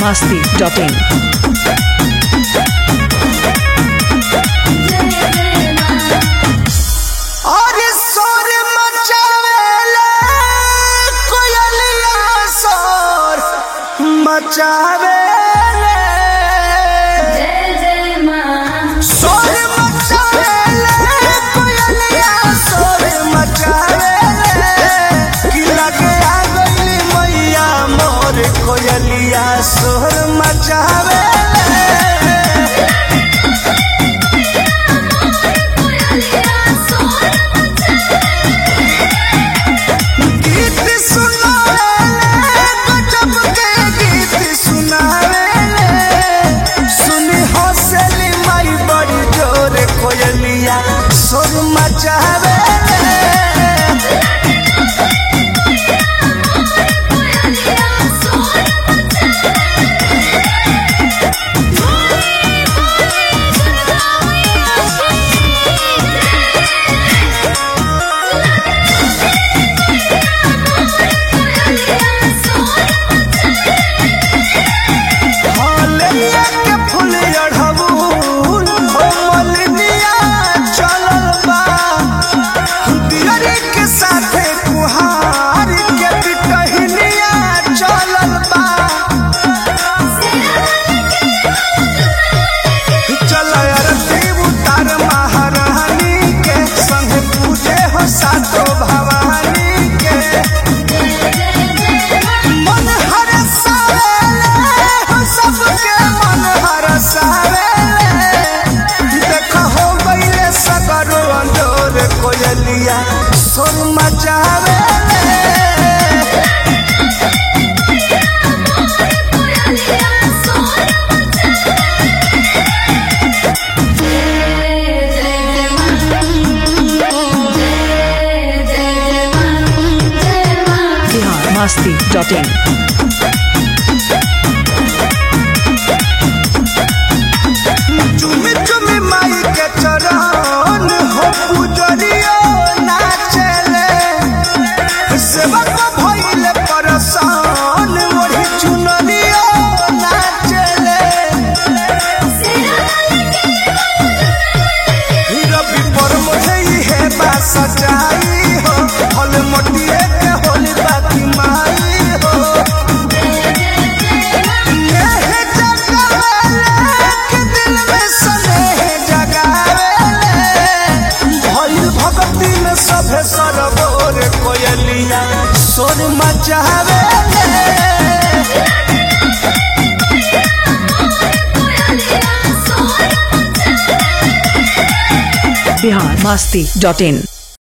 biharmasti.in और सोर मचावेले कोयलिया सोर मचावेले सोर मचावेले कोयलिया सोर मचावेले कि लगे आ गइली मैया मोर कोयलिया सोर मचावेले सोर मचावेले सोर मचावेले biharmasti.in चुमी चुमी माई के चरण हो पुजरियो नाचले सेवक भइले परसान मोरी चुनरियो नाचले रवि पर मुझे है बास सजाई हो हल मोटिए के होली बाकी माई हो सभे सरबोर कोयलिया सोर मचावेले biharmasti.in